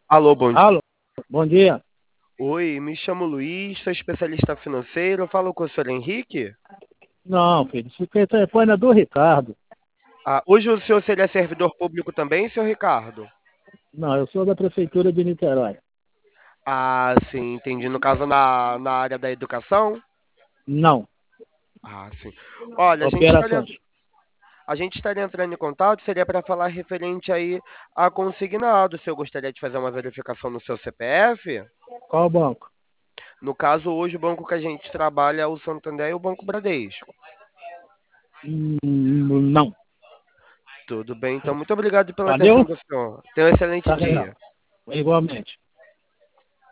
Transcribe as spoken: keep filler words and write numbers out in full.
Alô, bom dia. Alô, bom dia. Oi, me chamo Luiz, sou especialista financeiro. Falo com o senhor Henrique. Não, filho, esse telefone é do Ricardo. Ah, hoje o senhor seria servidor público também, senhor Ricardo? Não, eu sou da Prefeitura de Niterói. Ah, sim, entendi. No caso, na, na área da educação? Não, Ah, sim. Olha, a gente estaria, operações. a gente estaria entrando em contato, seria para falar referente aí a consignado. Se eu gostaria de fazer uma verificação no seu C P F? Qual banco? No caso, hoje o banco que a gente trabalha é o Santander e o Banco Bradesco. Hum, não. Tudo bem, então muito obrigado pela atenção Valeu? do senhor. Tenha um excelente Tá legal. dia. Igualmente.